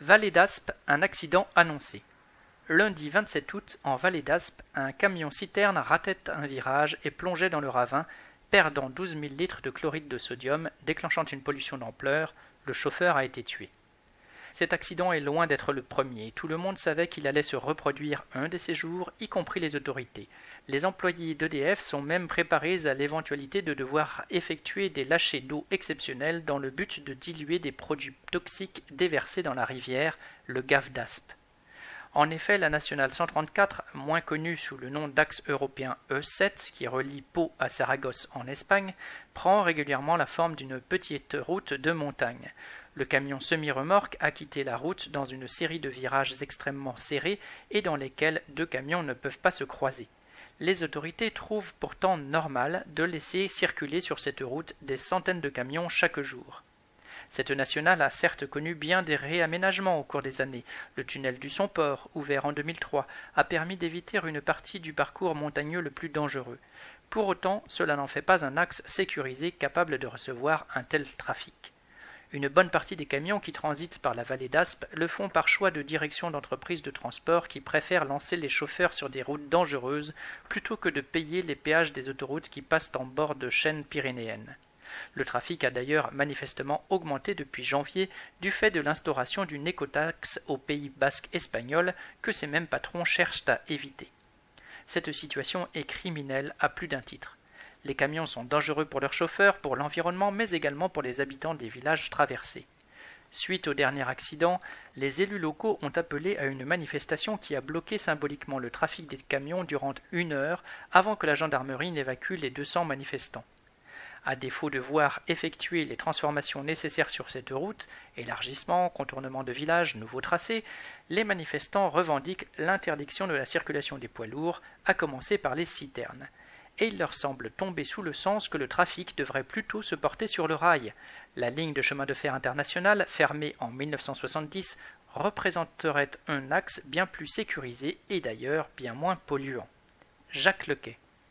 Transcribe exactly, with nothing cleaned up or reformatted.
Vallée d'Aspe, un accident annoncé. Lundi vingt-sept août, en Vallée d'Aspe, un camion-citerne ratait un virage et plongeait dans le ravin, perdant douze mille litres de chlorure de sodium, déclenchant une pollution d'ampleur. Le chauffeur a été tué. Cet accident est loin d'être le premier. Tout le monde savait qu'il allait se reproduire un de ces jours, y compris les autorités. Les employés d'E D F sont même préparés à l'éventualité de devoir effectuer des lâchers d'eau exceptionnels dans le but de diluer des produits toxiques déversés dans la rivière, le Gave d'Aspe. En effet, la nationale cent trente-quatre, moins connue sous le nom d'axe européen E sept, qui relie Pau à Saragosse en Espagne, prend régulièrement la forme d'une petite route de montagne. Le camion semi-remorque a quitté la route dans une série de virages extrêmement serrés et dans lesquels deux camions ne peuvent pas se croiser. Les autorités trouvent pourtant normal de laisser circuler sur cette route des centaines de camions chaque jour. Cette nationale a certes connu bien des réaménagements au cours des années. Le tunnel du Somport, ouvert en deux mille trois, a permis d'éviter une partie du parcours montagneux le plus dangereux. Pour autant, cela n'en fait pas un axe sécurisé capable de recevoir un tel trafic. Une bonne partie des camions qui transitent par la vallée d'Aspe le font par choix de direction d'entreprises de transport qui préfèrent lancer les chauffeurs sur des routes dangereuses plutôt que de payer les péages des autoroutes qui passent en bord de chaînes pyrénéennes. Le trafic a d'ailleurs manifestement augmenté depuis janvier du fait de l'instauration d'une écotaxe au Pays basque espagnol que ces mêmes patrons cherchent à éviter. Cette situation est criminelle à plus d'un titre. Les camions sont dangereux pour leurs chauffeurs, pour l'environnement, mais également pour les habitants des villages traversés. Suite au dernier accident, les élus locaux ont appelé à une manifestation qui a bloqué symboliquement le trafic des camions durant une heure avant que la gendarmerie n'évacue les deux cents manifestants. À défaut de voir effectuer les transformations nécessaires sur cette route, élargissement, contournement de village, nouveaux tracés, les manifestants revendiquent l'interdiction de la circulation des poids lourds, à commencer par les citernes. Et il leur semble tomber sous le sens que le trafic devrait plutôt se porter sur le rail. La ligne de chemin de fer international, fermée en mille neuf cent soixante-dix, représenterait un axe bien plus sécurisé et d'ailleurs bien moins polluant. Jacques Lequet.